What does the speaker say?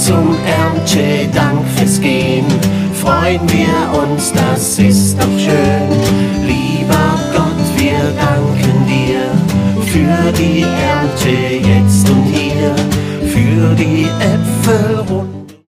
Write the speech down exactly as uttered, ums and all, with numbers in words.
zum Erntedank fürs Gehen, freuen wir uns, das ist doch schön. Lieber Gott, wir danken dir für die Ernte